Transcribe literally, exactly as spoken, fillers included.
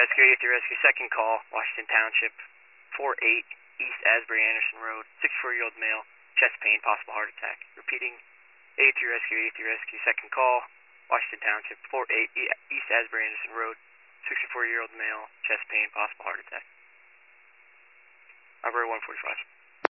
Rescue, A three Rescue, second call, Washington Township, four eight East Asbury Anderson Road, sixty-four-year-old male, chest pain, possible heart attack. Repeating, A three Rescue, A three Rescue, second call, Washington Township, four eight East Asbury Anderson Road, sixty-four-year-old male, chest pain, possible heart attack. Operator one forty-five.